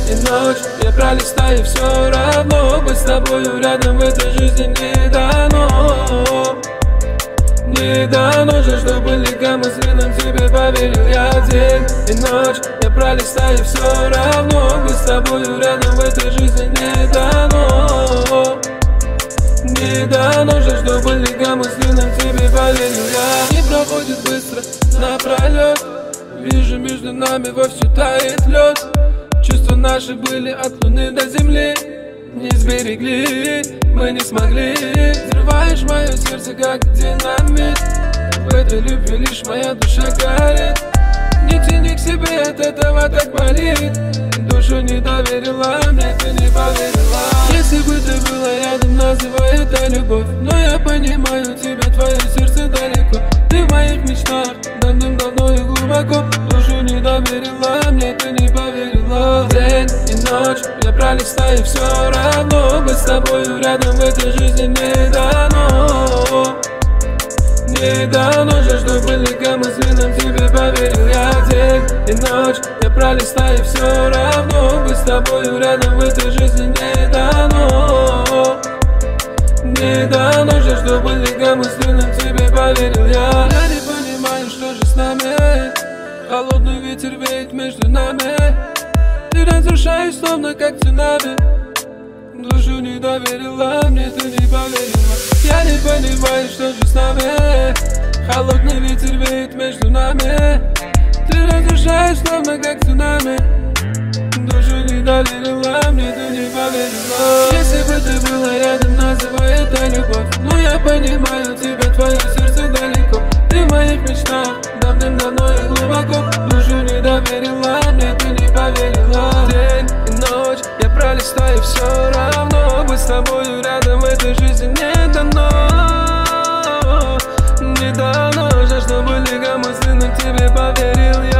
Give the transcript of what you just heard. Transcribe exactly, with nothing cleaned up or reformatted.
и ночь я пролистаю, все равно быть с тобою рядом в этой жизни не дано. Не дано же, чтобы легкомысленным тебе поверил я. День и ночь я пролистаю, все равно быть с тобою рядом в этой жизни не дано. Не дано же, чтобы легкомысленным тебе поверил я. Не проходит быстро напролет, вижу между нами вовсю тает лед. Чувства наши были от луны до земли, не сберегли, мы не смогли. Взрываешь мое сердце как динамит, в этой любви лишь моя душа горит. Не тяни к себе, от этого так болит. Душу не доверила, мне ты не поверила. Если бы ты была рядом, называй это любовь. Но я понимаю тебя, твое сердце далеко. Ты в моих мечтах, давным-давно и глубоко. Душу не доверила, мне ты не поверила. День и ночь я пролистаю, все равно быть с тобою рядом в этой жизни не дано. Не дано же, чтобы легкомысленным тебе поверил я. День и ночь я пролистаю, все равно быть с тобою рядом в этой жизни не дано. Не дано же, чтобы легкомысленным тебе поверил я. Я не понимаю, что же с нами, холодный ветер веет между нами. Ты разрушаешь словно как цунами, душу не доверила, мне ты не поверила. Я не понимаю, что же с нами, холодный ветер веет между нами. Ты разрушаешь словно как цунами, душу не доверила, мне ты не поверила. Если бы ты была рядом, называй это любовь. Но я понимаю тебя, твое сердце далеко. Ты в моих мечтах, давным-давно и глубоко. Душу не доверила, мне ты не поверила. День и ночь я пролистаю, все равно быть с тобою рядом в этой жизни не дано. Не дано же, чтобы легкомысленным тебе поверил я.